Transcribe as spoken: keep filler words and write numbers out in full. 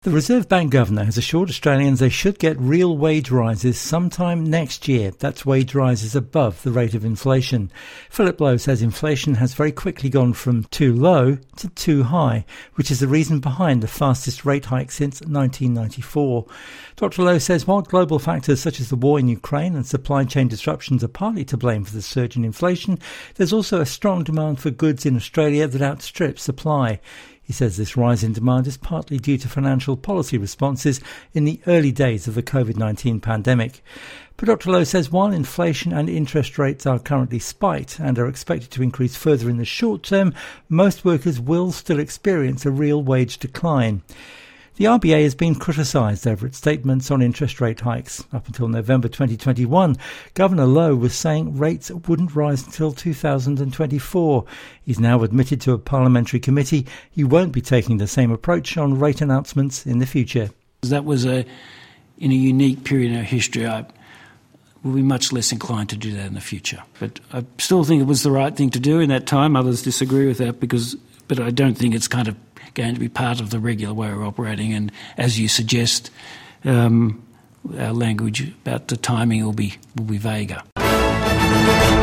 The Reserve Bank Governor has assured Australians they should get real wage rises sometime next year. That's wage rises above the rate of inflation. Philip Lowe says inflation has very quickly gone from too low to too high, which is the reason behind the fastest rate hike since nineteen ninety-four. Doctor Lowe says while global factors such as the war in Ukraine and supply chain disruptions are partly to blame for the surge in inflation, there's also a strong demand for goods in Australia that outstrips supply. He says this rise in demand is partly due to financial policy responses in the early days of the covid nineteen pandemic. But Doctor Lowe says while inflation and interest rates are currently spiked and are expected to increase further in the short term, most workers will still experience a real wage decline. The R B A has been criticised over its statements on interest rate hikes. Up until November twenty twenty-one, Governor Lowe was saying rates wouldn't rise until two thousand twenty-four. He's now admitted to a parliamentary committee he won't be taking the same approach on rate announcements in the future. That was a, in a unique period in our history. I will be much less inclined to do that in the future. But I still think it was the right thing to do in that time. Others disagree with that, because, but I don't think it's kind of going to be part of the regular way of operating, and as you suggest, um, our language about the timing will be will be vaguer.